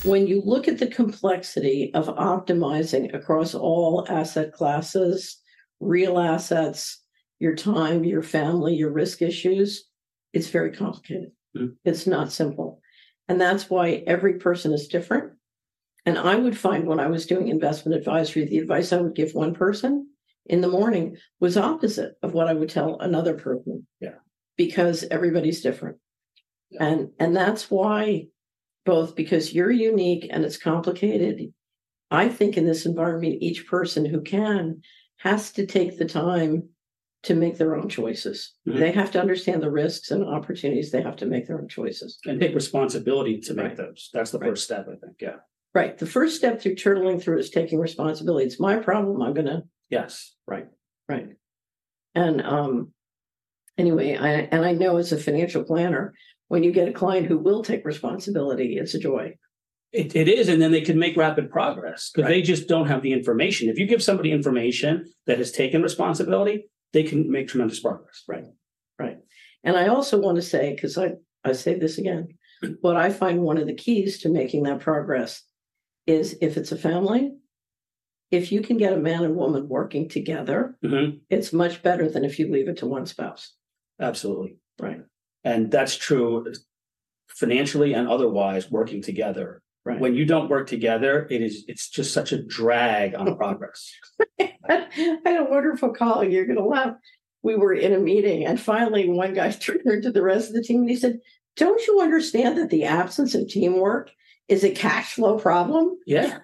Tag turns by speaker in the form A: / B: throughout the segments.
A: when you look at the complexity of optimizing across all asset classes, real assets, your time, your family, your risk issues, it's very complicated. It's not simple. And that's why every person is different. And I would find when I was doing investment advisory, the advice I would give one person in the morning was opposite of what I would tell another person.
B: Yeah.
A: Because everybody's different.
B: Yeah.
A: And that's why, both because you're unique and it's complicated, I think in this environment, each person who can has to take the time to make their own choices.
B: Mm-hmm.
A: They have to understand the risks and opportunities. They have to make their own choices.
B: And take responsibility to make those. That's the first step, I think. Yeah.
A: Right. The first step through turtling through is taking responsibility. It's my problem. I'm going to.
B: Yes.
A: Right. And anyway, I know as a financial planner, when you get a client who will take responsibility, it's a joy.
B: It is, and then they can make rapid progress because they just don't have the information. If you give somebody information that has taken responsibility, they can make tremendous progress.
A: Right. And I also want to say, because I say this again, what I find one of the keys to making that progress is if it's a family, if you can get a man and woman working together, it's much better than if you leave it to one spouse.
B: Absolutely.
A: Right.
B: And that's true financially and otherwise, working together.
A: Right.
B: When you don't work together, it's just such a drag on progress.
A: I had a wonderful colleague, you're going to laugh. We were in a meeting and finally one guy turned to the rest of the team and he said, "Don't you understand that the absence of teamwork is a cash flow problem?"
B: Yeah.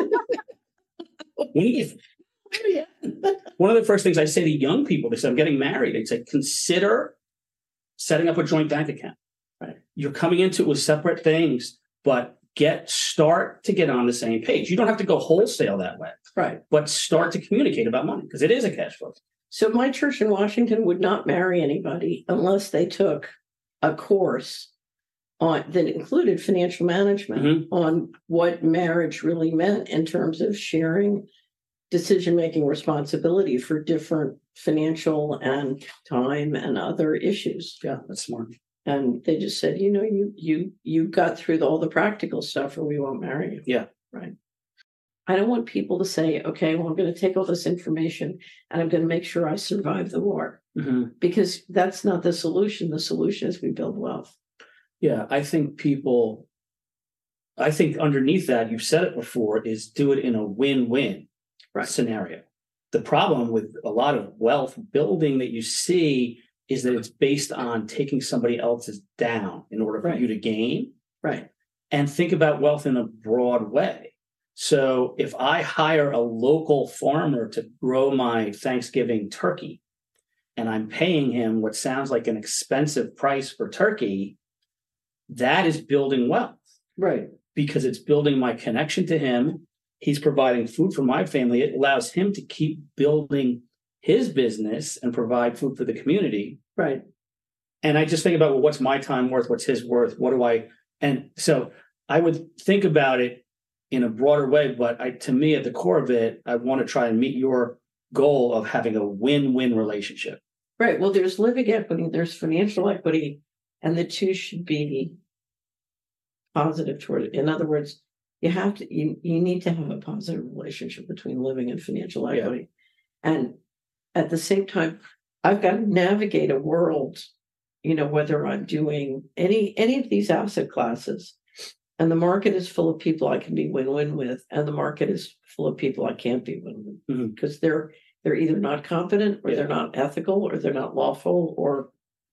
B: One of the first things I say to young people, they say, I'm getting married. I say, consider setting up a joint bank account.
A: Right.
B: You're coming into it with separate things, but start to get on the same page. You don't have to go wholesale that way.
A: Right.
B: But start to communicate about money because it is a cash flow.
A: So my church in Washington would not marry anybody unless they took a course that included financial management on what marriage really meant in terms of sharing decision-making responsibility for different financial and time and other issues.
B: Yeah, that's smart.
A: And they just said, you got through all the practical stuff or we won't marry you.
B: Yeah.
A: Right. I don't want people to say, okay, well, I'm going to take all this information and I'm going to make sure I survive the war. Because that's not the solution. The solution is we build wealth.
B: Yeah, I think underneath that, you've said it before, is do it in a win-win scenario. The problem with a lot of wealth building that you see is that it's based on taking somebody else's down in order for you to gain.
A: Right.
B: And think about wealth in a broad way. So if I hire a local farmer to grow my Thanksgiving turkey, and I'm paying him what sounds like an expensive price for turkey, that is building wealth.
A: Right.
B: Because it's building my connection to him. He's providing food for my family. It allows him to keep building his business and provide food for the community.
A: Right.
B: And I just think about, well, what's my time worth? What's his worth? And so I would think about it in a broader way, but to me, at the core of it, I want to try and meet your goal of having a win-win relationship.
A: Right. Well, there's living equity, there's financial equity, and the two should be positive toward it. In other words, you need to have a positive relationship between living and financial equity. Yeah. And at the same time, I've got to navigate a world, whether I'm doing any of these asset classes, and the market is full of people I can be win-win with, and the market is full of people I can't be win-win because they're either not competent or they're not ethical or they're not lawful or,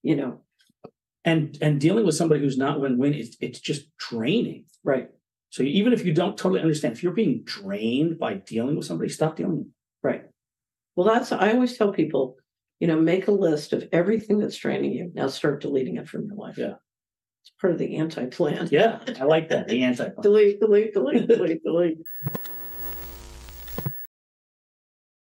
B: And dealing with somebody who's not win-win, it's just draining.
A: Right.
B: So even if you don't totally understand, if you're being drained by dealing with somebody, stop dealing with them.
A: Right. Well, I always tell people, make a list of everything that's draining you. Now start deleting it from your life.
B: Yeah.
A: It's part of the anti-plan.
B: Yeah, I like that. The anti-plan.
A: Delete.